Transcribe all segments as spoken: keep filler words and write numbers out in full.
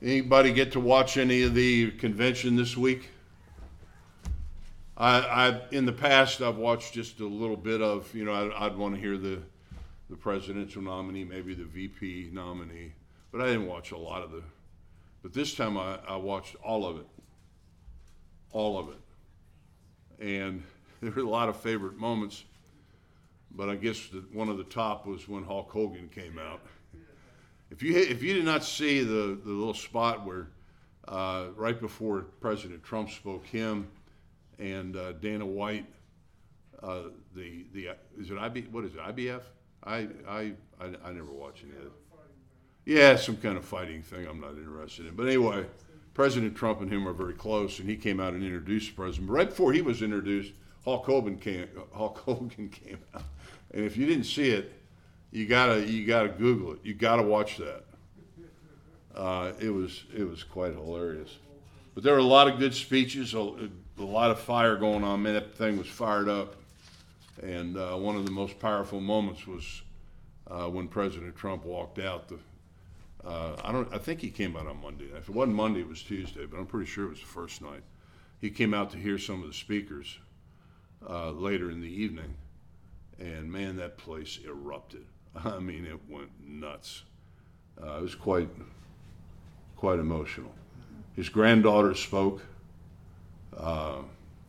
Anybody get to watch any of the convention this week? I, I in the past, I've watched just a little bit of, you know, I'd, I'd want to hear the, the presidential nominee, maybe the V P nominee, but I didn't watch a lot of the, but this time I, I watched all of it, all of it. And there were a lot of favorite moments, but I guess the, one of the top was when Hulk Hogan came out. If you if you did not see the, the little spot where uh, right before President Trump spoke, him and uh, Dana White, uh, the the is it I B what is it I B F? I I I, I never watch any of it. Yeah, some kind of fighting thing I'm not interested in. But anyway, President Trump and him are very close, and he came out and introduced the president. But right before he was introduced, Hulk Hogan came Hulk Hogan came out, and if you didn't see it, You gotta, you gotta Google it. You gotta watch that. Uh, it was, it was quite hilarious. But there were a lot of good speeches, a, a lot of fire going on. Man, that thing was fired up. And uh, one of the most powerful moments was uh, when President Trump walked out. The, uh, I don't, I think he came out on Monday. If it wasn't Monday, it was Tuesday. But I'm pretty sure it was the first night. He came out to hear some of the speakers uh, later in the evening, and man, that place erupted. I mean, it went nuts. Uh, it was quite, quite emotional. His granddaughter spoke, uh,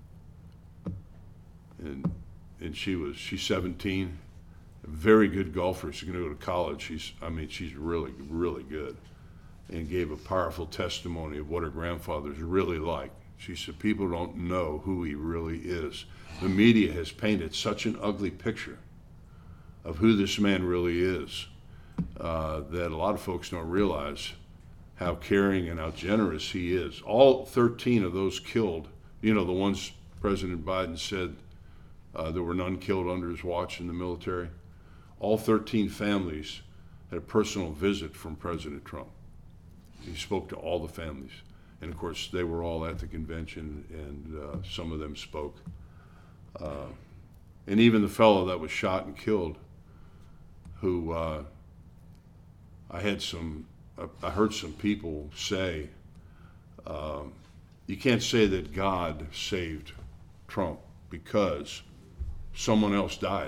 and and she was she's seventeen, a very good golfer. She's going to go to college. She's, I mean, she's really, really good, and gave a powerful testimony of what her grandfather's really like. She said, people don't know who he really is. The media has painted such an ugly picture of who this man really is, uh, that a lot of folks don't realize how caring and how generous he is. All thirteen of those killed, you know, the ones President Biden said uh, there were none killed under his watch in the military, all thirteen families had a personal visit from President Trump. He spoke to all the families. And of course, they were all at the convention, and uh, some of them spoke. Uh, and even the fellow that was shot and killed, who uh, I had some, I heard some people say, um, you can't say that God saved Trump because someone else died.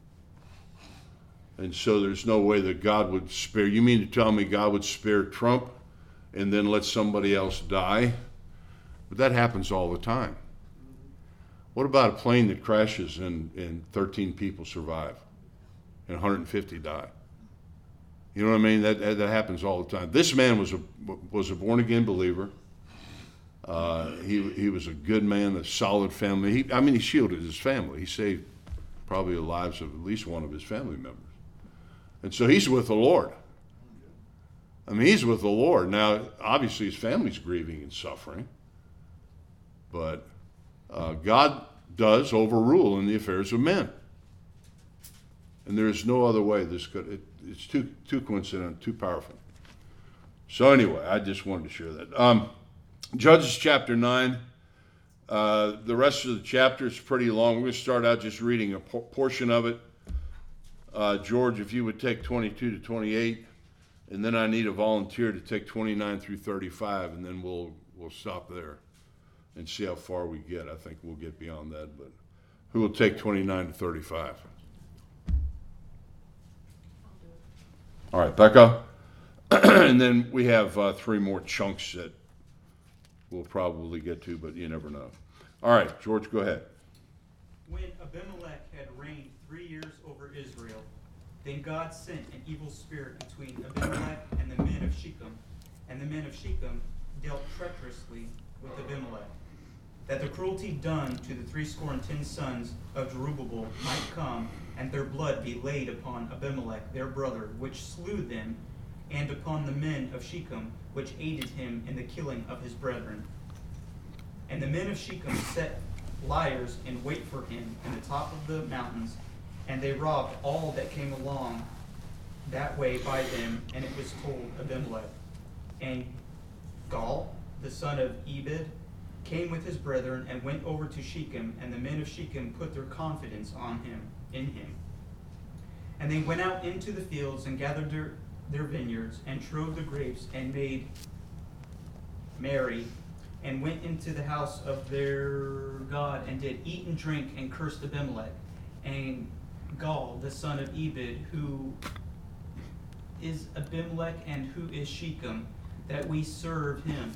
And so there's no way that God would spare, you mean to tell me God would spare Trump and then let somebody else die? But that happens all the time. What about a plane that crashes and, and thirteen people survive? And one hundred fifty die. You know what I mean? That, that that happens all the time. This man was a was a born again believer. Uh, he he was a good man, a solid family. He, I mean, he shielded his family. He saved probably the lives of at least one of his family members. And so he's with the Lord. I mean, he's with the Lord. Now, obviously, his family's grieving and suffering, but uh, God does overrule in the affairs of men. And there is no other way this could, it, it's too too coincidental, too powerful. So anyway, I just wanted to share that. Um, Judges chapter nine, uh, the rest of the chapter is pretty long. We're going to start out just reading a por- portion of it. Uh, George, if you would take twenty-two to twenty-eight, and then I need a volunteer to take twenty-nine through thirty-five, and then we'll we'll stop there and see how far we get. I think we'll get beyond that, but who will take twenty-nine to thirty-five? All right, Becca. And then we have uh, three more chunks that we'll probably get to, but you never know. All right, George, go ahead. When Abimelech had reigned three years over Israel, then God sent an evil spirit between Abimelech and the men of Shechem, and the men of Shechem dealt treacherously with Abimelech, that the cruelty done to the threescore and ten sons of Jerubbaal might come, and their blood be laid upon Abimelech their brother, which slew them, and upon the men of Shechem, which aided him in the killing of his brethren. And the men of Shechem set liers in wait for him in the top of the mountains, and they robbed all that came along that way by them, and it was told Abimelech. And Gaal, the son of Ebed, came with his brethren and went over to Shechem, and the men of Shechem put their confidence on him, in him. And they went out into the fields and gathered their, their vineyards and trode the grapes and made married, and went into the house of their God, and did eat and drink, and cursed Abimelech. And Gaal, the son of Ebed, who is Abimelech, and who is Shechem, that we serve him.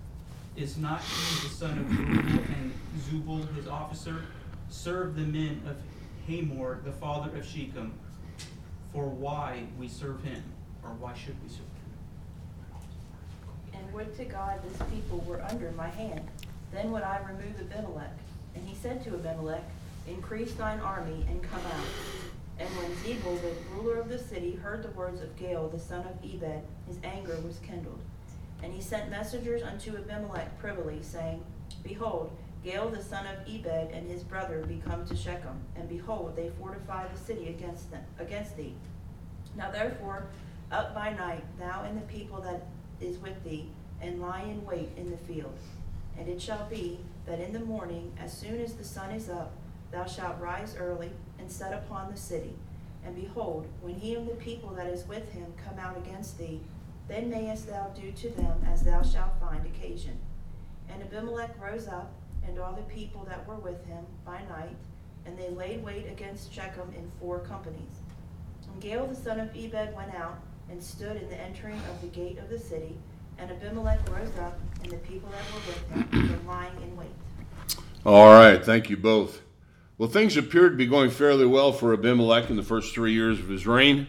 Is not he the son of Jerubbaal, and Zubal his officer? Serve the men of Hamor, the father of Shechem. For why we serve him, or why should we serve him? And would to God this people were under my hand, then would I remove Abimelech. And he said to Abimelech, increase thine army, and come out. And when Zebul, the ruler of the city, heard the words of Gaal, the son of Ebed, his anger was kindled. And he sent messengers unto Abimelech privily, saying, Behold, Gaal, the son of Ebed, and his brother be come to Shechem, and behold, they fortify the city against them, against thee. Now therefore, up by night, thou and the people that is with thee, and lie in wait in the field. And it shall be, that in the morning, as soon as the sun is up, thou shalt rise early, and set upon the city. And behold, when he and the people that is with him come out against thee, then mayest thou do to them as thou shalt find occasion. And Abimelech rose up, and all the people that were with him, by night, and they laid wait against Shechem in four companies. And Gaal the son of Ebed went out, and stood in the entering of the gate of the city, and Abimelech rose up, and the people that were with him were lying in wait. All right, thank you both. Well, things appeared to be going fairly well for Abimelech in the first three years of his reign,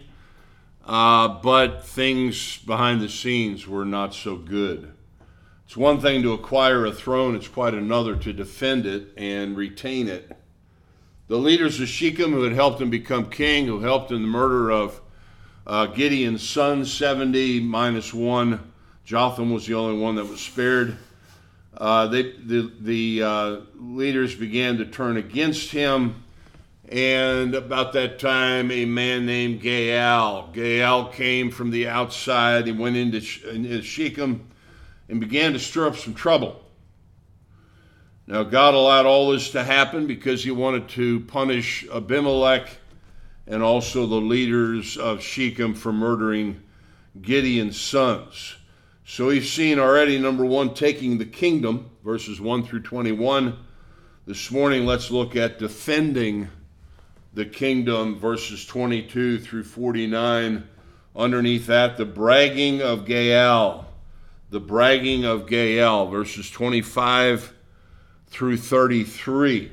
uh, but things behind the scenes were not so good. It's one thing to acquire a throne, it's quite another to defend it and retain it. The leaders of Shechem, who had helped him become king, who helped in the murder of uh, Gideon's son, seventy minus one, Jotham was the only one that was spared. Uh, they, the the uh, leaders began to turn against him, and about that time, a man named Gaal. Gaal came from the outside. He went into, into Shechem and began to stir up some trouble. Now, God allowed all this to happen because he wanted to punish Abimelech and also the leaders of Shechem for murdering Gideon's sons. So we've seen already, number one, taking the kingdom, verses one through twenty-one. This morning, let's look at defending the kingdom, verses twenty-two through forty-nine. Underneath that, the bragging of Gaal. The bragging of Gaal, verses twenty-five through thirty-three.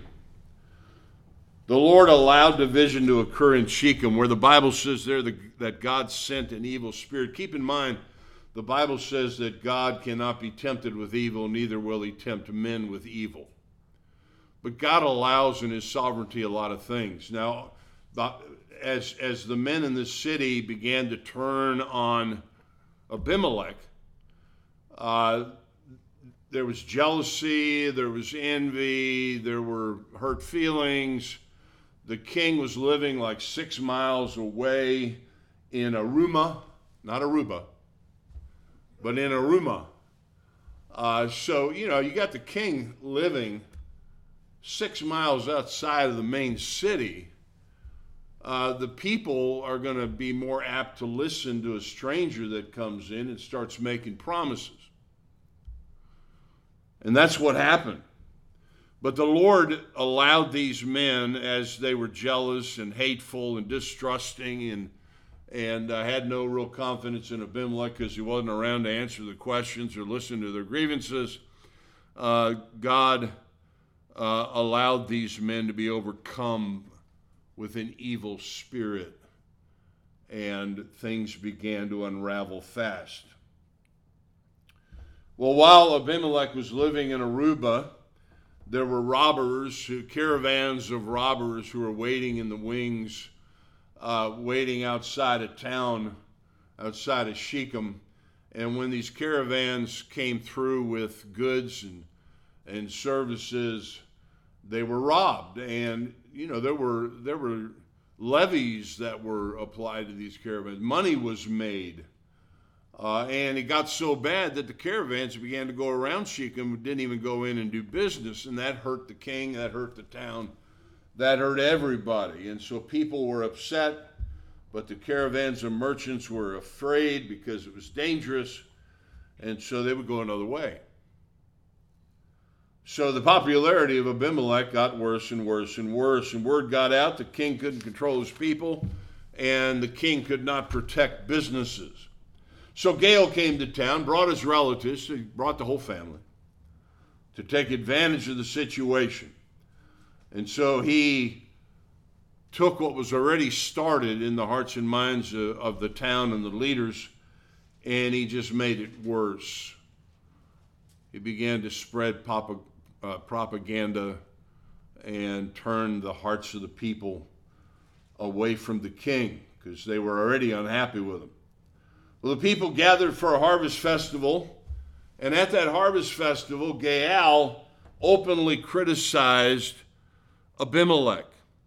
The Lord allowed division to occur in Shechem, where the Bible says there that God sent an evil spirit. Keep in mind, the Bible says that God cannot be tempted with evil, neither will he tempt men with evil. But God allows in his sovereignty a lot of things. Now, as, as the men in this city began to turn on Abimelech, uh, there was jealousy, there was envy, there were hurt feelings. The king was living like six miles away in Aruma, not Aruba, but in Aruma. Uh, so, you know, you got the king living six miles outside of the main city. Uh, the people are going to be more apt to listen to a stranger that comes in and starts making promises. And that's what happened. But the Lord allowed these men, as they were jealous and hateful and distrusting and and uh, had no real confidence in Abimelech because he wasn't around to answer the questions or listen to their grievances, uh, God uh, allowed these men to be overcome with an evil spirit, and things began to unravel fast. Well, while Abimelech was living in Aruba, there were robbers, who, caravans of robbers who were waiting in the wings, uh, waiting outside of town, outside of Shechem. And when these caravans came through with goods and, and services, they were robbed. And, you know, there were, there were levies that were applied to these caravans. Money was made. Uh, and it got so bad that the caravans began to go around Shechem, didn't even go in and do business, and that hurt the king, that hurt the town, that hurt everybody. And so people were upset, but the caravans of merchants were afraid because it was dangerous, and so they would go another way. So the popularity of Abimelech got worse and worse and worse, and word got out the king couldn't control his people, and the king could not protect businesses. So Gael came to town, brought his relatives, he brought the whole family, to take advantage of the situation. And so he took what was already started in the hearts and minds of, of the town and the leaders, and he just made it worse. He began to spread pop, uh, propaganda and turn the hearts of the people away from the king because they were already unhappy with him. Well, the people gathered for a harvest festival, and at that harvest festival, Gaal openly criticized Abimelech.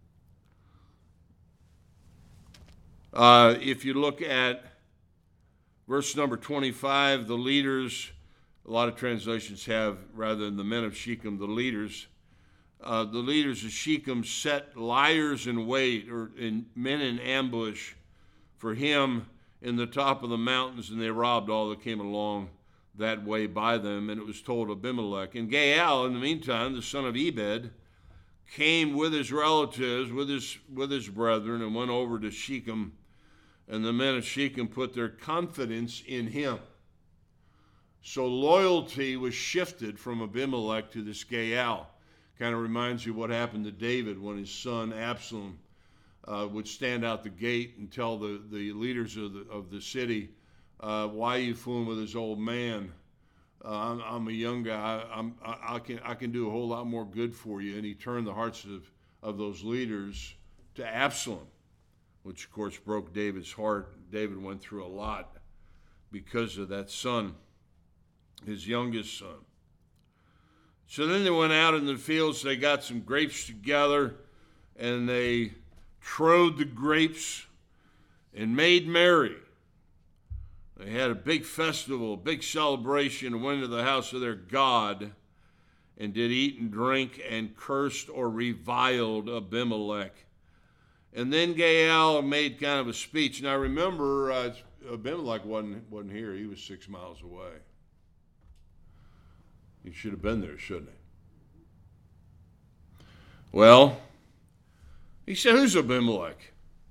Uh, if you look at verse number twenty-five, the leaders, a lot of translations have, rather than the men of Shechem, the leaders. Uh, the leaders of Shechem set liars in wait, or in, men in ambush for him in the top of the mountains, and they robbed all that came along that way by them. And it was told Abimelech. And Gaal, in the meantime, the son of Ebed, came with his relatives, with his with his brethren, and went over to Shechem. And the men of Shechem put their confidence in him. So loyalty was shifted from Abimelech to this Gaal. Kind of reminds you what happened to David when his son Absalom uh, would stand out the gate and tell the, the leaders of the, of the city, uh, why are you fooling with this old man? Uh, I'm, I'm a young guy. I'm, I, I, can, I can do a whole lot more good for you. And he turned the hearts of, of those leaders to Absalom, which of course broke David's heart. David went through a lot because of that son, his youngest son. So then they went out in the fields, they got some grapes together, and they trode the grapes and made merry. They had a big festival, a big celebration, and went to the house of their God, and did eat and drink, and cursed or reviled Abimelech. And then Gaal made kind of a speech. Now remember, uh, Abimelech wasn't, wasn't here. He was six miles away. He should have been there, shouldn't he? Well, he said, who's Abimelech?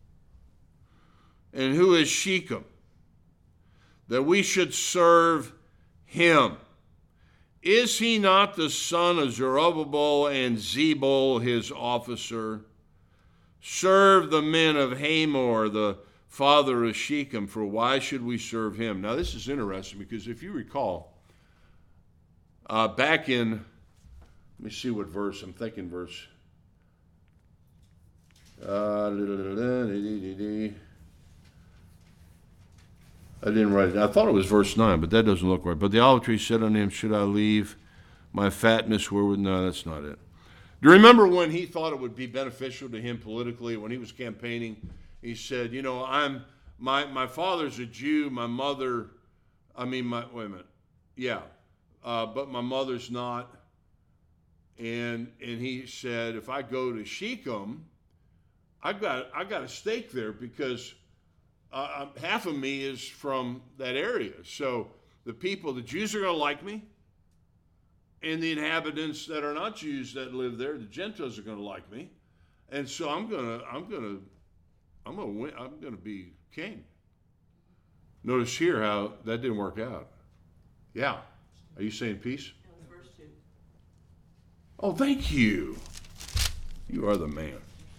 And who is Shechem? That we should serve him. Is he not the son of Zerubbabel and Zebul, his officer? Serve the men of Hamor, the father of Shechem, for why should we serve him? Now this is interesting because if you recall, Uh, back in, let me see what verse, I'm thinking verse. Uh, I didn't write it. I thought it was verse nine, but that doesn't look right. But the olive tree said unto him, should I leave my fatness wherewith? No, that's not it. Do you remember when he thought it would be beneficial to him politically, when he was campaigning? He said, you know, I'm, my, my father's a Jew, my mother, I mean, my, wait a minute. Yeah. Uh, but my mother's not. And and he said, if I go to Shechem, I got I got a stake there because uh, half of me is from that area. So the people, the Jews are going to like me, and the inhabitants that are not Jews that live there, the Gentiles are going to like me, and so I'm gonna I'm gonna I'm gonna win. I'm gonna be king. Notice here how that didn't work out. Yeah. Are you saying peace? No, verse two. Oh, thank you. You are the man.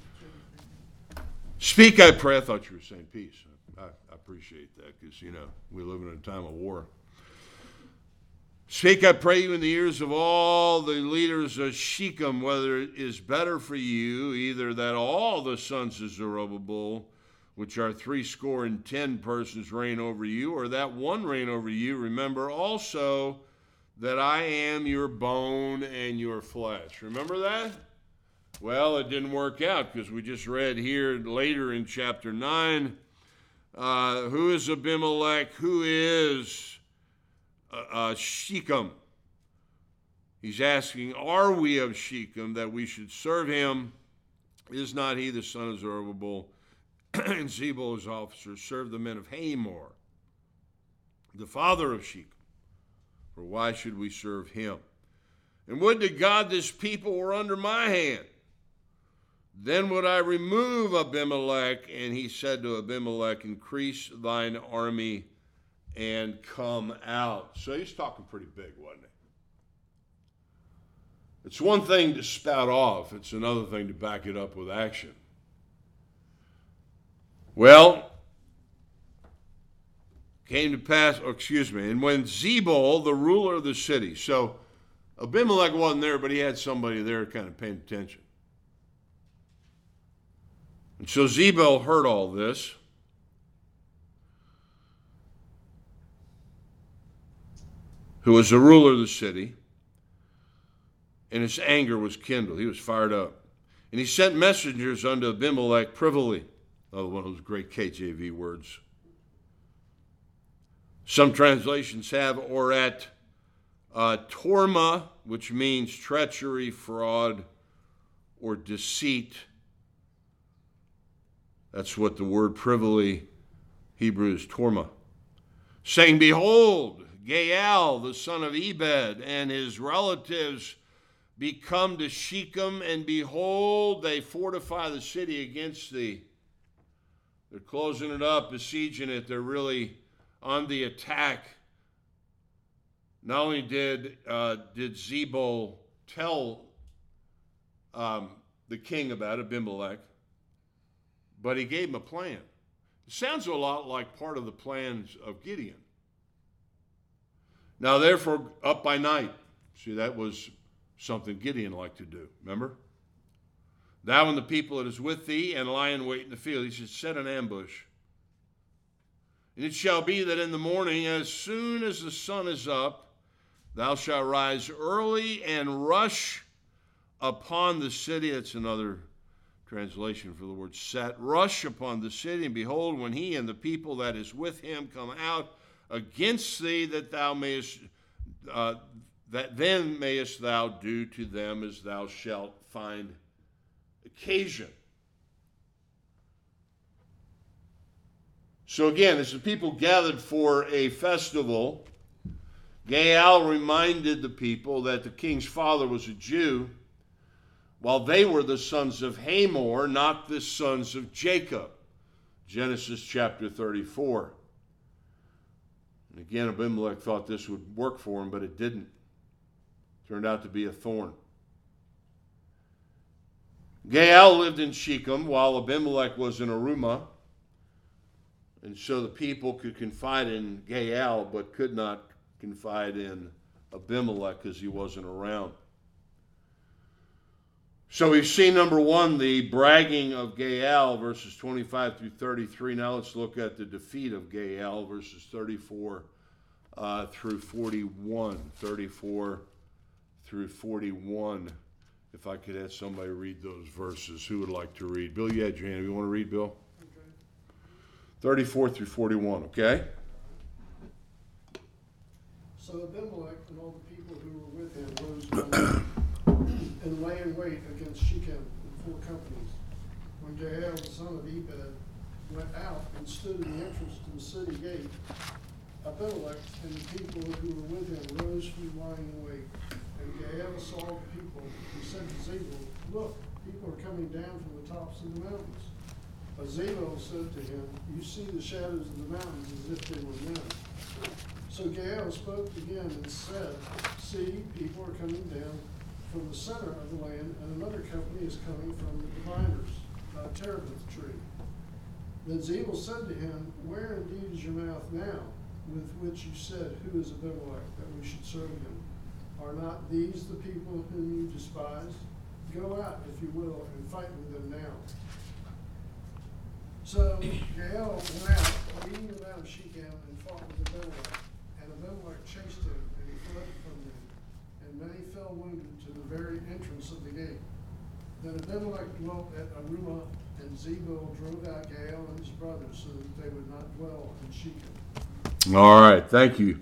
Speak, I pray. I thought you were saying peace. I, I appreciate that because, you know, we live in a time of war. Speak, I pray you, in the ears of all the leaders of Shechem, whether it is better for you either that all the sons of Zerubbabel, which are threescore and ten persons, reign over you, or that one reign over you. Remember also that I am your bone and your flesh. Remember that? Well, it didn't work out because we just read here later in chapter nine, uh, who is Abimelech? Who is uh, uh, Shechem? He's asking, are we of Shechem that we should serve him? Is not he the son of Zerubbabel and Zebul his officer? Serve the men of Hamor, the father of Shechem. For why should we serve him? And would to God this people were under my hand. Then would I remove Abimelech. And he said to Abimelech, increase thine army and come out. So he's talking pretty big, wasn't he? It's one thing to spout off. It's another thing to back it up with action. Well, came to pass, or excuse me, and when Zebul, the ruler of the city, so Abimelech wasn't there, but he had somebody there kind of paying attention. And so Zebul heard all this. Who was the ruler of the city, and his anger was kindled. He was fired up. And he sent messengers unto Abimelech privily. Another one of those great K J V words. Some translations have, or at uh, torma, which means treachery, fraud, or deceit. That's what the word privily, Hebrew is torma. Saying, behold, Gaal, the son of Ebed, and his relatives be come to Shechem, and behold, they fortify the city against thee. They're closing it up, besieging it. They're really on the attack. Not only did uh, did Zebul tell um, the king about Abimelech, but he gave him a plan. It sounds a lot like part of the plans of Gideon. Now, therefore, up by night. See, that was something Gideon liked to do. Remember? Thou and the people that is with thee, and lie in wait in the field. He said, set an ambush. And it shall be that in the morning, as soon as the sun is up, thou shalt rise early and rush upon the city. That's another translation for the word set. Rush upon the city, and behold, when he and the people that is with him come out against thee, that thou mayest, uh, that then mayest thou do to them as thou shalt find occasion. So again, as the people gathered for a festival, Gaal reminded the people that the king's father was a Jew, while they were the sons of Hamor, not the sons of Jacob. Genesis chapter thirty-four. And again, Abimelech thought this would work for him, but it didn't. Turned out to be a thorn. Gaal lived in Shechem while Abimelech was in Arumah. And so the people could confide in Gaal, but could not confide in Abimelech because he wasn't around. So we've seen, number one, the bragging of Gaal, verses twenty-five through thirty-three. Now let's look at the defeat of Gaal, verses thirty-four uh, through forty-one. thirty-four through forty-one. If I could have somebody read those verses, who would like to read? Bill, you had your hand. You want to read, Bill? thirty-four through forty-one, okay? So Abimelech and all the people who were with him rose one night and lay in wait against Shechem in four companies. When Gaal, the son of Ebed, went out and stood in the entrance to the city gate, Abimelech and the people who were with him rose from lying in wait. And Gaal saw the people and said to Zebul, look, people are coming down from the tops of the mountains. But Zebul said to him, you see the shadows of the mountains as if they were men. So Gaal spoke again and said, see, people are coming down from the center of the land, and another company is coming from the diviners, uh, terebinth tree. Then Zebul said to him, where indeed is your mouth now, with which you said, who is Abimelech, that we should serve him? Are not these the people whom you despise? Go out, if you will, and fight with them now. So Gaal went out, leading them out of Shechem, and fought with Abimelech. And Abimelech chased him, and he fled from them. And many fell wounded to the very entrance of the gate. Then Abimelech dwelt at Arumah, and Zebul drove out Gaal and his brothers, so that they would not dwell in Shechem. All right, thank you.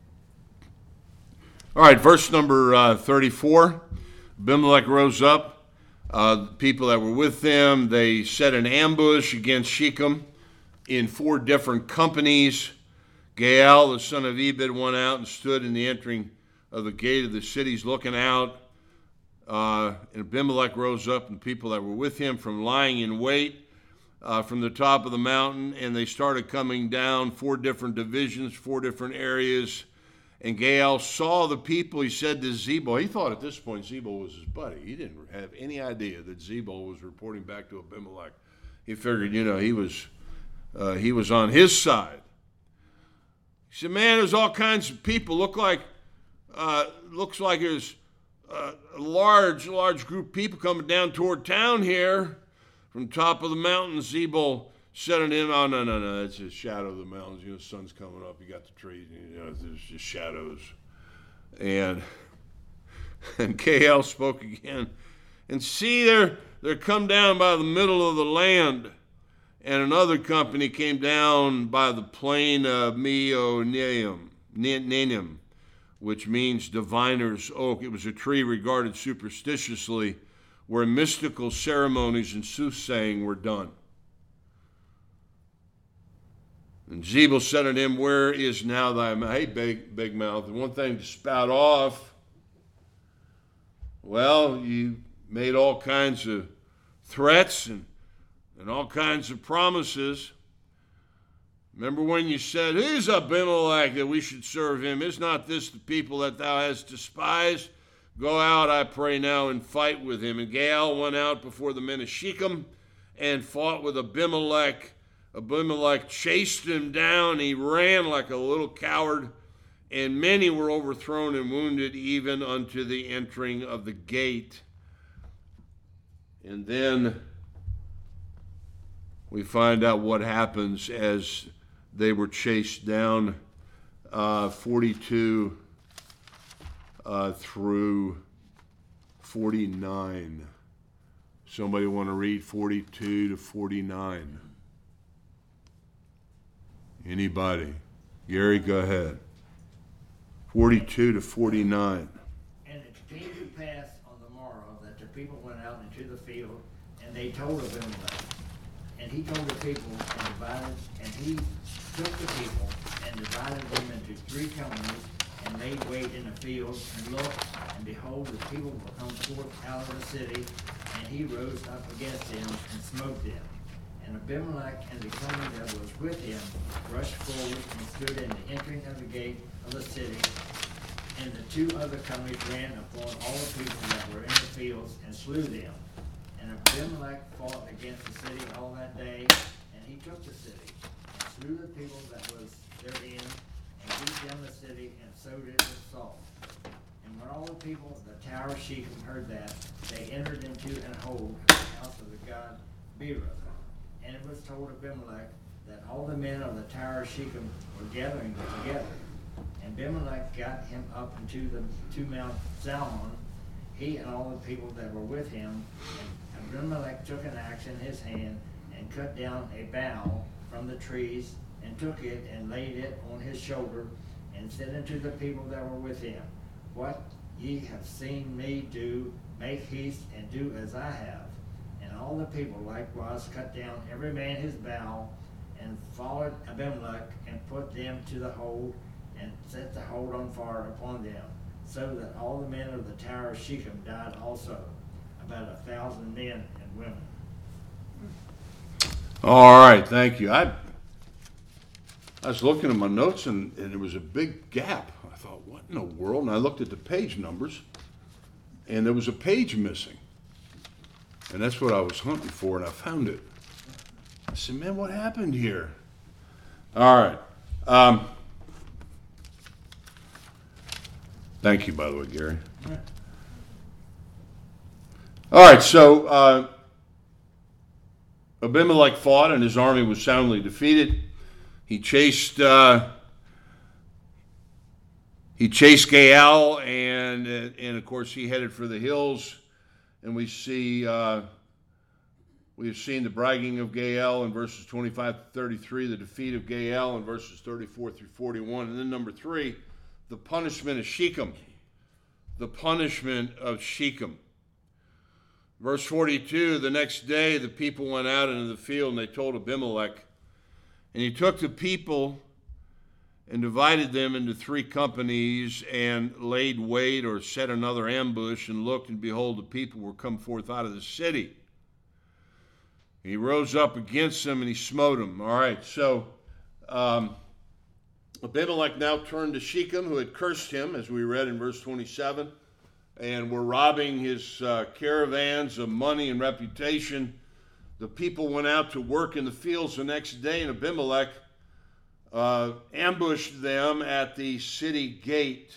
All right, verse number uh, thirty-four. Abimelech rose up. Uh, the people that were with them, they set an ambush against Shechem in four different companies. Gaal, the son of Ebed, went out and stood in the entering of the gate of the city. He's looking out. Uh, and Abimelech rose up, and the people that were with him from lying in wait uh, from the top of the mountain, and they started coming down, four different divisions, four different areas. And Gaal saw the people. He said to Zebul, he thought at this point Zebul was his buddy. He didn't have any idea that Zebul was reporting back to Abimelech. He figured, you know, he was uh, he was on his side. He said, man, there's all kinds of people. Look like uh, looks like there's Uh, a large, large group of people coming down toward town here from the top of the mountain. Zebul said it in, oh, no, no, no, it's a shadow of the mountains. You know, the sun's coming up. You got the trees. You know, there's just shadows. And and Gaal spoke again. And see, they're, they're come down by the middle of the land. And another company came down by the plain of Meonaim, Nanim, which means diviner's oak. It was a tree regarded superstitiously where mystical ceremonies and soothsaying were done. And Zebul said unto him, where is now thy mouth? Hey, big, big mouth. And one thing to spout off, well, you made all kinds of threats and, and all kinds of promises. Remember when you said, who's Abimelech that we should serve him? Is not this the people that thou hast despised? Go out, I pray now, and fight with him. And Gaal went out before the men of Shechem and fought with Abimelech. Abimelech chased him down. He ran like a little coward, and many were overthrown and wounded even unto the entering of the gate. And then we find out what happens as they were chased down, uh, forty-two uh, through forty-nine. Somebody want to read forty-two to forty-nine? Anybody? Gary, go ahead. forty-two to forty-nine. And it came to pass on the morrow that the people went out into the field, and they told Abimelech. And he told the people and divided, and he took the people and divided them into three companies, and laid wait in the field, and looked, and behold, the people were come forth out of the city, and he rose up against them and smote them. And Abimelech and the company that was with him rushed forward and stood in the entering of the gate of the city. And the two other companies ran upon all the people that were in the fields and slew them. And Abimelech fought against the city all that day, and he took the city, and slew the people that was therein, and beat down the city, and sowed it with salt. And when all the people of the tower of Shechem heard that, they entered into an hold in the house of the god Beerah. And it was told Abimelech that all the men of the tower of Shechem were gathering together. And Abimelech got him up into the to Mount Zalmon, he and all the people that were with him. And Abimelech took an axe in his hand and cut down a bough from the trees, and took it and laid it on his shoulder, and said unto the people that were with him, what ye have seen me do, make haste and do as I have. And all the people likewise cut down every man his bough, and followed Abimelech, and put them to the hold, and set the hold on fire upon them, so that all the men of the tower of Shechem died also, about a thousand men and women. All right, thank you. I I was looking at my notes, and, and there was a big gap. I thought, what in the world? And I looked at the page numbers, and there was a page missing. And that's what I was hunting for, and I found it. I said, man, what happened here? All right. Um, thank you, by the way, Gary. All right, so uh, Abimelech fought, and his army was soundly defeated. He chased uh, he chased Gaal, and and of course he headed for the hills. And we see uh, we have seen the bragging of Gaal in verses twenty-five to thirty-three, the defeat of Gaal in verses thirty-four through forty-one, and then number three, the punishment of Shechem. The punishment of Shechem. Verse forty-two, the next day the people went out into the field, and they told Abimelech. And he took the people and divided them into three companies, and laid wait or set another ambush, and looked, and behold, the people were come forth out of the city. He rose up against them, and he smote them. All right, so um, Abimelech now turned to Shechem, who had cursed him, as we read in verse twenty-seven, and were robbing his uh, caravans of money and reputation. The people went out to work in the fields the next day, and Abimelech uh, ambushed them at the city gate.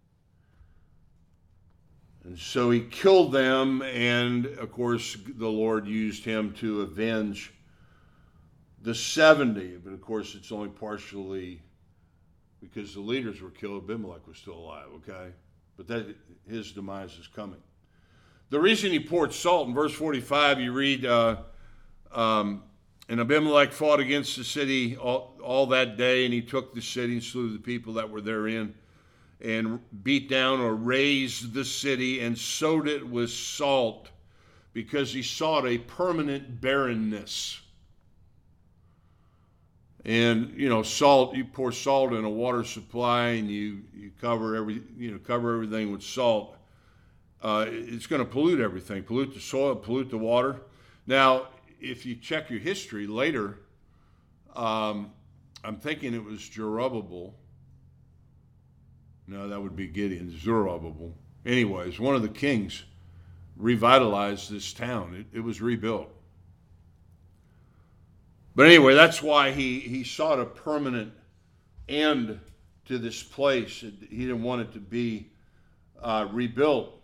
And so he killed them, and of course the Lord used him to avenge the seventy. But of course it's only partially because the leaders were killed. Abimelech was still alive, okay? But that his demise is coming. The reason he poured salt, in verse forty-five, you read, uh, um, and Abimelech fought against the city all, all that day, and he took the city and slew the people that were therein, and beat down or razed the city, and sowed it with salt, because he sought a permanent barrenness. And, you know, salt, you pour salt in a water supply, and you, you cover every, you know, cover everything with salt. Uh, it's going to pollute everything, pollute the soil, pollute the water. Now, if you check your history later, um, I'm thinking it was Zerubbabel. No, that would be Gideon, Zerubbabel. Anyways, one of the kings revitalized this town. It, it was rebuilt. But anyway, that's why he, he sought a permanent end to this place. He didn't want it to be uh, rebuilt.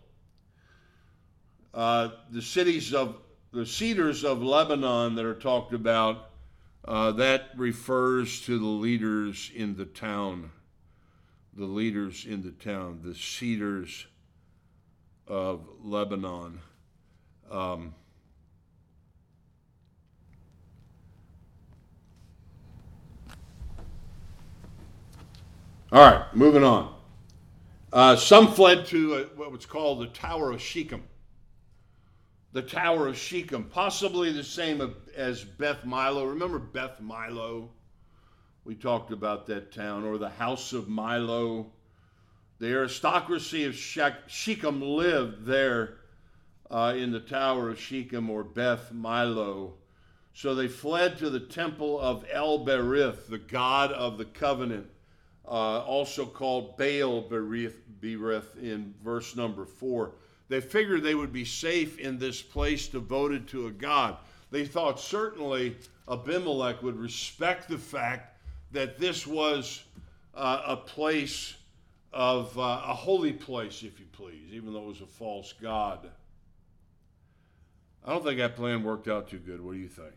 Uh, the cities of, the cedars of Lebanon that are talked about, uh, that refers to the leaders in the town. The leaders in the town, the cedars of Lebanon. Um, All right, moving on. Uh, some fled to uh, what was called the Tower of Shechem. The Tower of Shechem, possibly the same as Beth Milo. Remember Beth Milo? We talked about that town, or the House of Milo. The aristocracy of Shechem lived there uh, in the Tower of Shechem, or Beth Milo. So they fled to the temple of El-Berith, the god of the covenant. Uh, also called Baal Berith, Berith in verse number four. They figured they would be safe in this place devoted to a god. They thought certainly Abimelech would respect the fact that this was uh, a place of, uh, a holy place, if you please, even though it was a false god. I don't think that plan worked out too good. What do you think?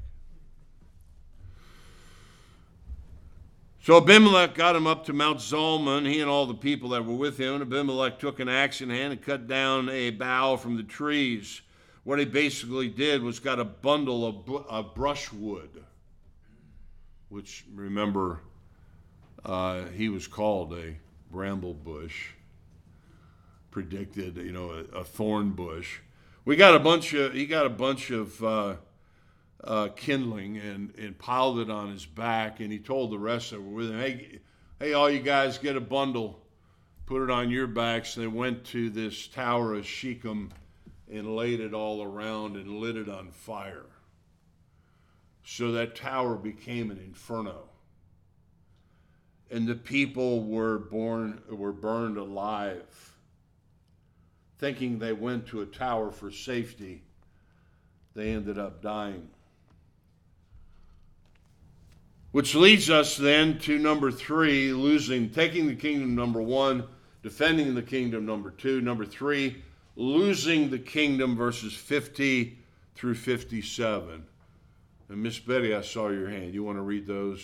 So Abimelech got him up to Mount Zalmon, he and all the people that were with him. And Abimelech took an axe in hand and cut down a bough from the trees. What he basically did was got a bundle of, bu- of brushwood, which, remember, uh, he was called a bramble bush, predicted, you know, a, a thorn bush. We got a bunch of, he got a bunch of, uh, Uh, kindling and, and piled it on his back, and he told the rest that were with him, hey, hey, all you guys get a bundle, put it on your backs. And they went to this Tower of Shechem and laid it all around and lit it on fire. So that tower became an inferno. And the people were born, were burned alive. Thinking they went to a tower for safety, they ended up dying. Which leads us then to number three, losing, taking the kingdom, number one, defending the kingdom, number two, number three, losing the kingdom, verses fifty through fifty-seven. And Miss Betty, I saw your hand. You want to read those?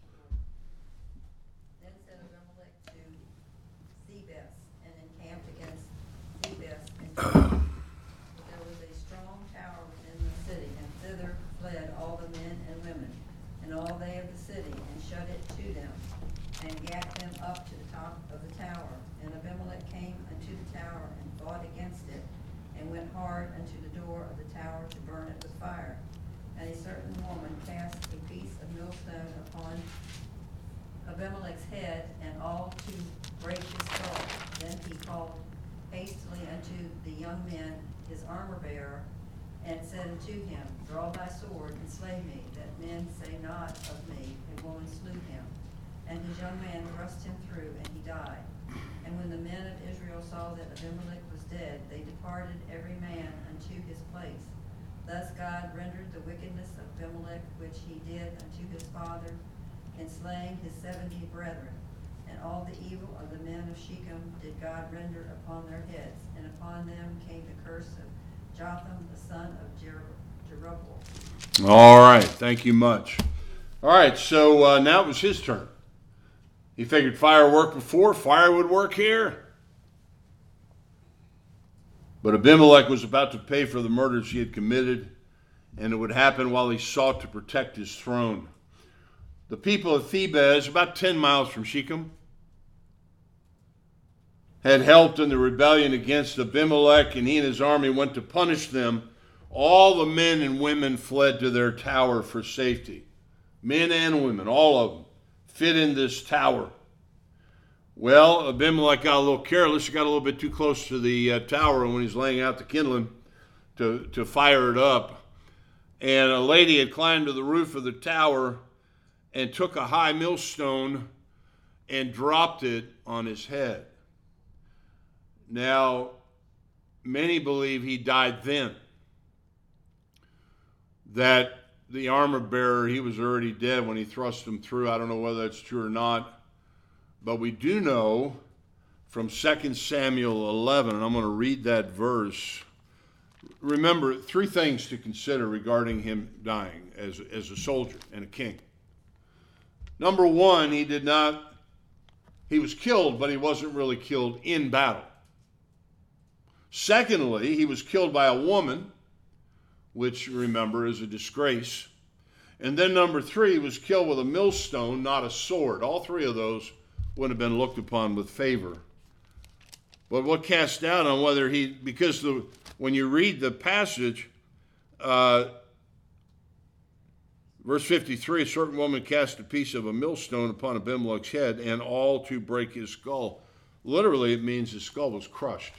Then said Abimelech to Zebes, and encamped against Zebes, and there was a strong tower within the city, and thither fled all the men and women, and all they of the city, and shut it to them, and gat them up to the top of the tower. And Abimelech came unto the tower, and fought against it, and went hard unto the door of the tower to burn it with fire. And a certain woman cast a piece of millstone upon Abimelech's head, and all to break his skull. Then he called hastily unto the young men, his armor bearer, and said unto him, Draw thy sword, and slay me, that men say not of me, a woman slew him. And his young man thrust him through, and he died. And when the men of Israel saw that Abimelech was dead, they departed every man unto his place. Thus God rendered the wickedness of Abimelech, which he did unto his father, in slaying his seventy brethren. And all the evil of the men of Shechem did God render upon their heads, and upon them came the curse of Jotham the son of Jer- Jerubbaal. All right, thank you much. All right, so uh, now it was his turn. He figured fire worked before, fire would work here. But Abimelech was about to pay for the murders he had committed, and it would happen while he sought to protect his throne. The people of Thebez, about ten miles from Shechem, had helped in the rebellion against Abimelech, and he and his army went to punish them. All the men and women fled to their tower for safety. Men and women, all of them, fit in this tower. Well, Abimelech got a little careless. He got a little bit too close to the uh, tower when he's laying out the kindling to, to fire it up. And a lady had climbed to the roof of the tower and took a high millstone and dropped it on his head. Now, many believe he died then. That the armor bearer, he was already dead when he thrust him through. I don't know whether that's true or not. But we do know from Second Samuel eleven, and I'm going to read that verse. Remember, three things to consider regarding him dying as, as a soldier and a king. Number one, he did not, he was killed, but he wasn't really killed in battle. Secondly, he was killed by a woman, which, remember, is a disgrace. And then number three, he was killed with a millstone, not a sword. All three of those would have been looked upon with favor. But what cast doubt on whether he, because the when you read the passage, uh, verse fifty-three, a certain woman cast a piece of a millstone upon Abimelech's head, and all to break his skull. Literally, it means his skull was crushed.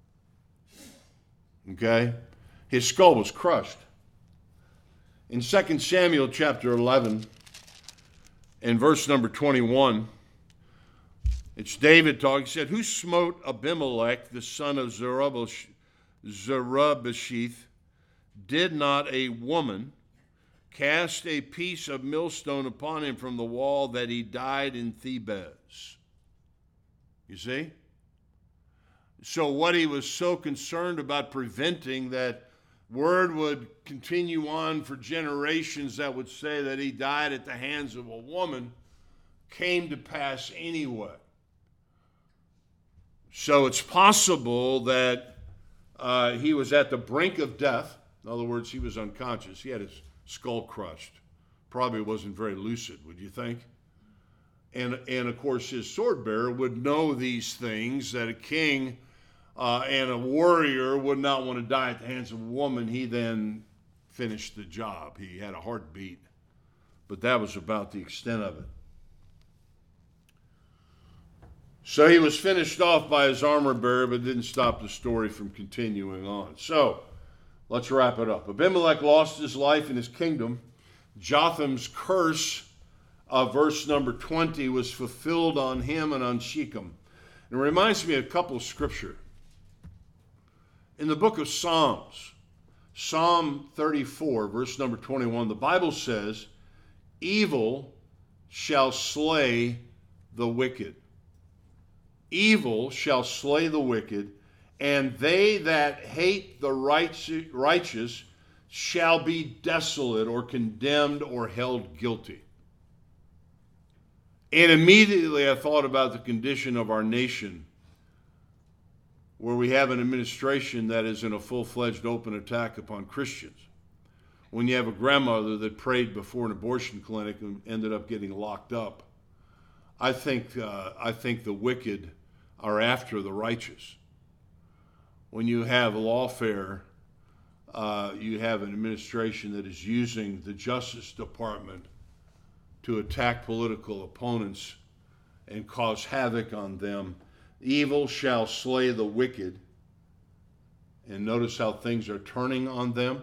Okay? His skull was crushed. In Second Samuel chapter eleven, in verse number twenty-one, it's David talking. He said, Who smote Abimelech, the son of Zerubbabesheth? Did not a woman cast a piece of millstone upon him from the wall that he died in Thebez? You see? So what he was so concerned about preventing, that word would continue on for generations that would say that he died at the hands of a woman, came to pass anyway. So it's possible that uh, he was at the brink of death. In other words, he was unconscious. He had his skull crushed. Probably wasn't very lucid, would you think? And, and of course, his sword bearer would know these things, that a king uh, and a warrior would not want to die at the hands of a woman. He then finished the job. He had a heartbeat. But that was about the extent of it. So he was finished off by his armor bearer, but didn't stop the story from continuing on. So let's wrap it up. Abimelech lost his life and his kingdom. Jotham's curse of verse number twenty was fulfilled on him and on Shechem. It reminds me of a couple of scripture. In the book of Psalms, Psalm thirty-four, verse number twenty-one, the Bible says, Evil shall slay the wicked. Evil shall slay the wicked, and they that hate the righteous shall be desolate or condemned or held guilty. And immediately I thought about the condition of our nation, where we have an administration that is in a full-fledged open attack upon Christians. When you have a grandmother that prayed before an abortion clinic and ended up getting locked up, I think uh, I think the wicked are after the righteous. When you have lawfare, uh, you have an administration that is using the Justice Department to attack political opponents and cause havoc on them. Evil shall slay the wicked. And notice how things are turning on them.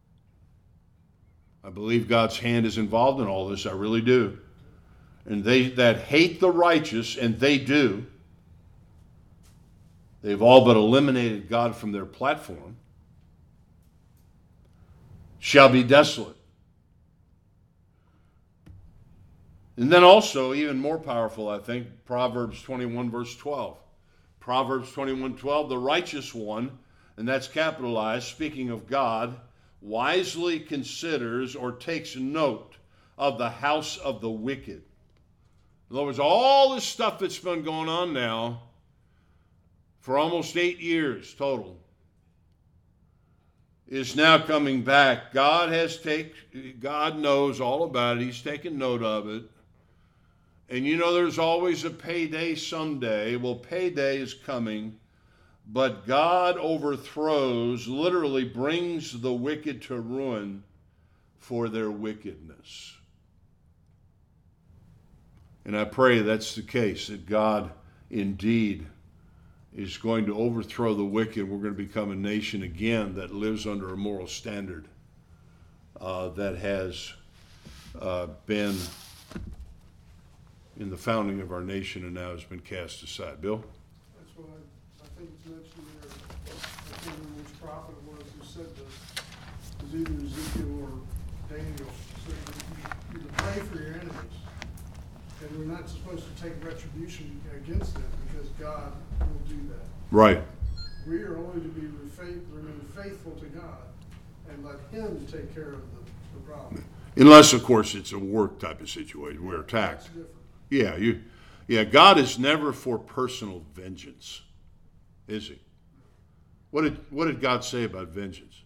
I believe God's hand is involved in all this. I really do. And they that hate the righteous, and they do, they've all but eliminated God from their platform, shall be desolate. And then also, even more powerful, I think, Proverbs twenty-one, verse twelve. Proverbs twenty-one, twelve, the righteous one, and that's capitalized, speaking of God, wisely considers or takes note of the house of the wicked. In other words, all this stuff that's been going on now for almost eight years total is now coming back. God has take, God knows all about it. He's taken note of it. And you know there's always a payday someday. Well, payday is coming. But God overthrows, literally brings the wicked to ruin for their wickedness. And I pray that's the case, that God indeed is going to overthrow the wicked. We're going to become a nation again that lives under a moral standard uh, that has uh, been in the founding of our nation and now has been cast aside. Bill? That's what I, I think it's mentioned there. I can't remember which prophet it was who said this. It was either Ezekiel or Daniel. So you, you pray for your enemies. And we're not supposed to take retribution against them because God will do that. Right. We are only to be faith, remain faithful to God and let Him take care of the, the problem. Unless, of course, it's a work type of situation. We're attacked. That's different. Yeah, you, yeah. God is never for personal vengeance, is He? What did What did God say about vengeance?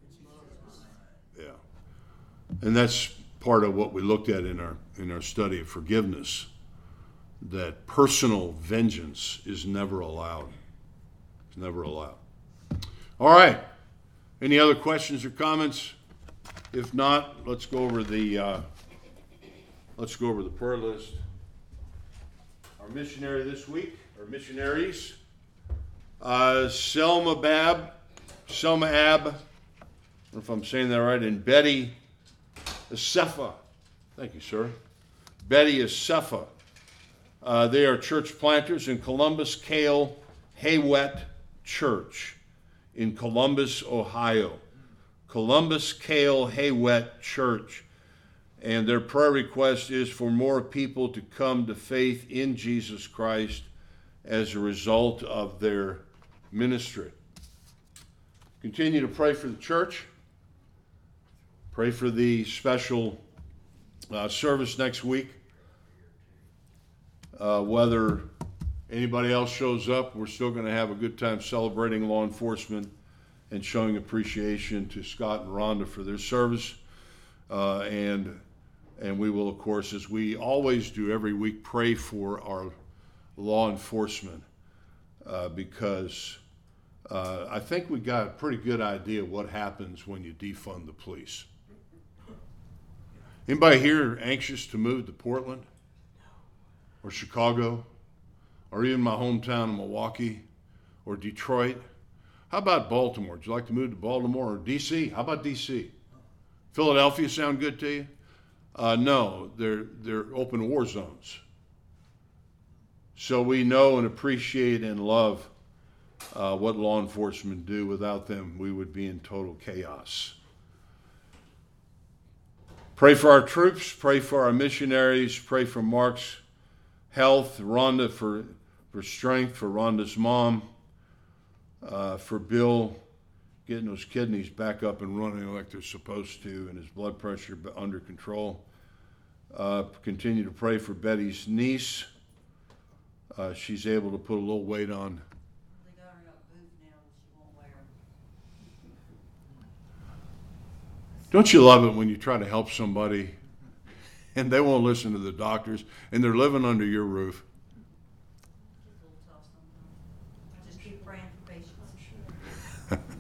Yeah, and that's part of what we looked at in our in our study of forgiveness. That personal vengeance is never allowed. It's never allowed. All right. Any other questions or comments? If not, let's go over the uh, let's go over the prayer list. Our missionary this week, or missionaries, uh, Selma Bab, Selma Ab, I don't know if I'm saying that right, and Betty Asefa. Thank you, sir. Betty Asefa. Uh, they are church planters in Columbus Cale Haywet Church in Columbus, Ohio. Columbus Cale Haywet Church. And their prayer request is for more people to come to faith in Jesus Christ as a result of their ministry. Continue to pray for the church. Pray for the special uh, service next week. Uh, whether anybody else shows up, we're still going to have a good time celebrating law enforcement and showing appreciation to Scott and Rhonda for their service. Uh, and and we will, of course, as we always do every week, pray for our law enforcement uh, because uh, I think we got a pretty good idea what happens when you defund the police. Anybody here anxious to move to Portland or Chicago or even my hometown of Milwaukee or Detroit? How about Baltimore? Would you like to move to Baltimore or D C? How about D C? Philadelphia sound good to you? Uh, no, they're they're open war zones. So we know and appreciate and love uh, what law enforcement do. Without them, we would be in total chaos. Pray for our troops. Pray for our missionaries. Pray for Mark's health. Rhonda for for strength. For Rhonda's mom. Uh, for Bill getting those kidneys back up and running like they're supposed to and his blood pressure under control. Uh, continue to pray for Betty's niece. Uh, she's able to put a little weight on. They got her up boots now, but she won't wear them. Don't you love it when you try to help somebody and they won't listen to the doctors and they're living under your roof? She's a little tough sometimes. Just keep praying for patience.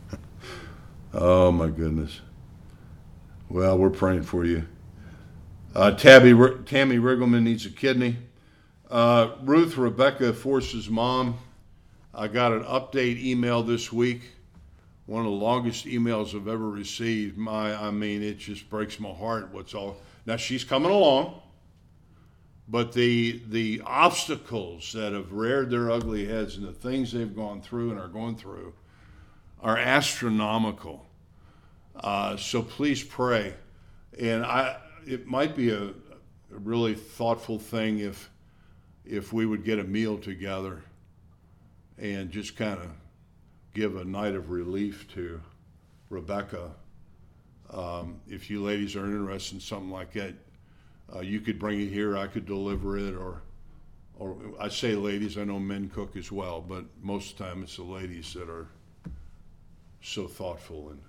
Oh, my goodness. Well, we're praying for you. Uh, Tabby, Tammy Riggleman needs a kidney. Uh, Ruth Rebecca Force's mom, I got an update email this week. One of the longest emails I've ever received. My, I mean, it just breaks my heart. What's all now? She's coming along, but the the obstacles that have reared their ugly heads and the things they've gone through and are going through are astronomical. Uh, so please pray, and I. It might be a, a really thoughtful thing if if we would get a meal together and just kind of give a night of relief to Rebecca. Um, if you ladies are interested in something like that, uh, you could bring it here, I could deliver it, or or I say ladies, I know men cook as well, but most of the time it's the ladies that are so thoughtful in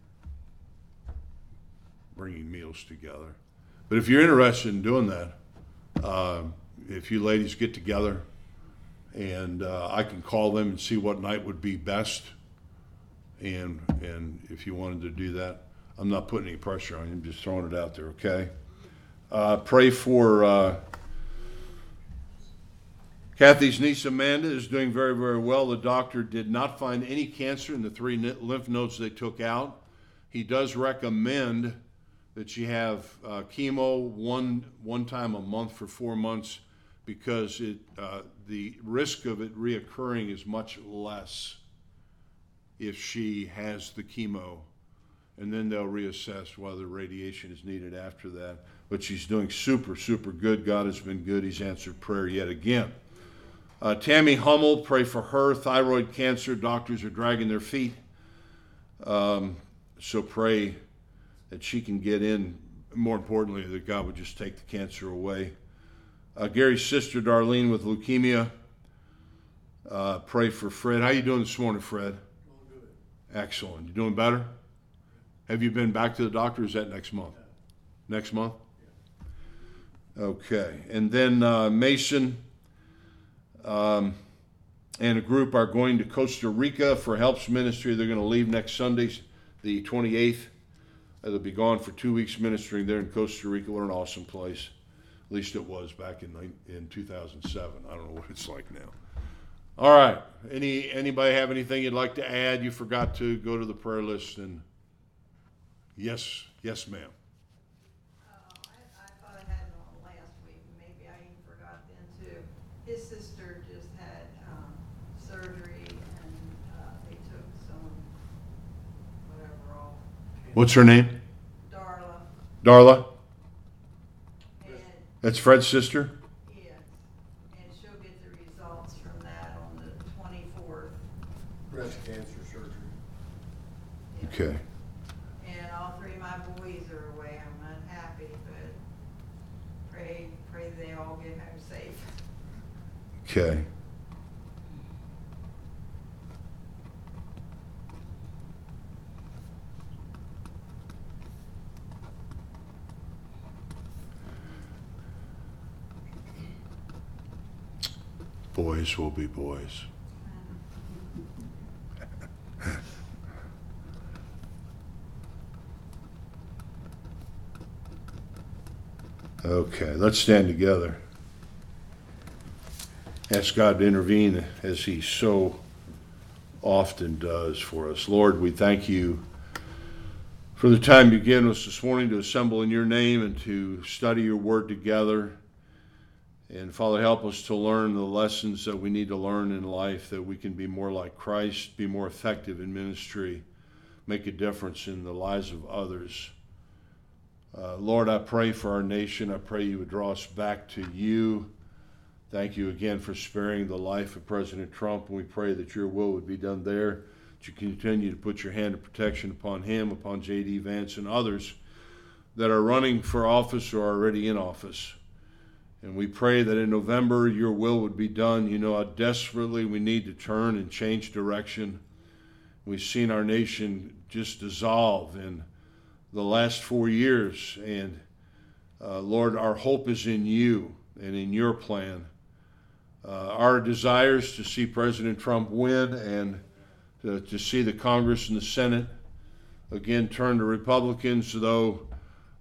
bringing meals together. But if you're interested in doing that, uh, if you ladies get together, and uh, I can call them and see what night would be best, and and if you wanted to do that, I'm not putting any pressure on you, I'm just throwing it out there, okay? Uh, pray for uh, Kathy's niece Amanda is doing very, very well. The doctor did not find any cancer in the three lymph nodes they took out. He does recommend that she have uh, chemo one one time a month for four months because it uh, the risk of it reoccurring is much less if she has the chemo, and then they'll reassess whether radiation is needed after that. But she's doing super, super good. God has been good. He's answered prayer yet again. Uh, Tammy Hummel, pray for her. Thyroid cancer, doctors are dragging their feet. Um, so pray that she can get in. More importantly, that God would just take the cancer away. Uh, Gary's sister, Darlene, with leukemia. Uh, pray for Fred. How you doing this morning, Fred? All good. Excellent. You doing better? Have you been back to the doctor, or is that next month? Next month? Okay. And then uh, Mason um, and a group are going to Costa Rica for Helps Ministry. They're going to leave next Sunday, the twenty-eighth. They'll be gone for two weeks ministering there in Costa Rica. What an awesome place. At least it was back in in two thousand seven. I don't know what it's like now. All right. Any anybody have anything you'd like to add? You forgot to go to the prayer list. And yes, yes, ma'am. Uh, I, I thought I had it on last week, maybe I even forgot then too. His sister just had, um, surgery and, uh, they took some, whatever off. What's her name? Darla, Darla? and, That's Fred's sister? yes, and she'll get the results from that on the twenty-fourth. Breast cancer surgery. Okay. And all three of my boys are away, I'm unhappy, but pray, pray they all get home safe. Okay. Boys will be boys. Okay, let's stand together. Ask God to intervene as He so often does for us. Lord, we thank You for the time you given us this morning to assemble in Your name and to study Your word together. And Father, help us to learn the lessons that we need to learn in life, that we can be more like Christ, be more effective in ministry, make a difference in the lives of others. Uh, Lord, I pray for our nation. I pray You would draw us back to You. Thank You again for sparing the life of President Trump. And we pray that Your will would be done there, that You continue to put Your hand of protection upon him, upon J D Vance and others that are running for office or are already in office. And we pray that in November Your will would be done. You know how desperately we need to turn and change direction. We've seen our nation just dissolve in the last four years. And uh, Lord, our hope is in You and in Your plan. Uh, our desires to see President Trump win and to, to see the Congress and the Senate again turn to Republicans, though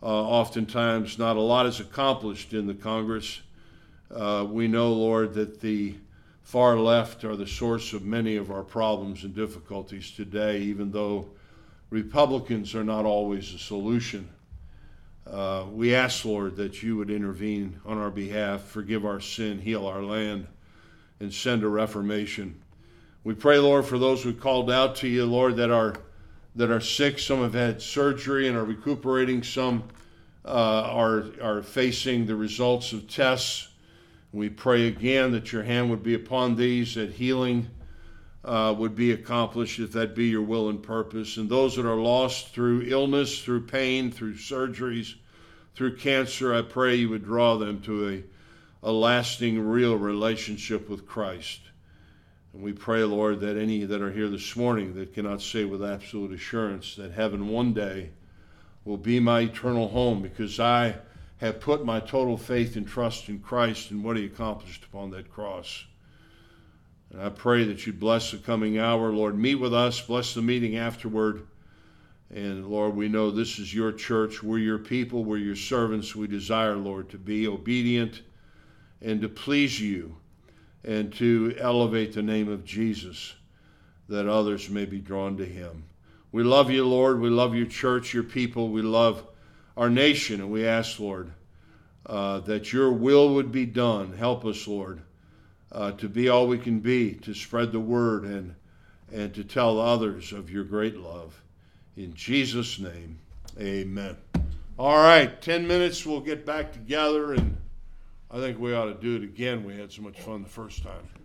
Uh, oftentimes, not a lot is accomplished in the Congress. Uh, we know, Lord, that the far left are the source of many of our problems and difficulties today, even though Republicans are not always a solution. Uh, we ask, Lord, that you would intervene on our behalf, forgive our sin, heal our land, and send a reformation. We pray, Lord, for those who called out to you, Lord, that are that are sick. Some have had surgery and are recuperating. Some uh, are are facing the results of tests. We pray again that your hand would be upon these, that healing uh, would be accomplished, if that be your will and purpose. And those that are lost through illness, through pain, through surgeries, through cancer, I pray you would draw them to a, a lasting, real relationship with Christ. And we pray, Lord, that any that are here this morning that cannot say with absolute assurance that heaven one day will be my eternal home, because I have put my total faith and trust in Christ and what he accomplished upon that cross. And I pray that you bless the coming hour. Lord, meet with us, bless the meeting afterward. And Lord, we know this is your church. We're your people. We're your servants. We desire, Lord, to be obedient and to please you and to elevate the name of Jesus, that others may be drawn to him. We love you, Lord. We love your church, your people. We love our nation, and we ask, Lord, uh, that your will would be done. Help us, Lord, uh, to be all we can be, to spread the word and, and to tell others of your great love. In Jesus' name, amen. All right, ten minutes, we'll get back together, and I think we ought to do it again. We had so much fun the first time.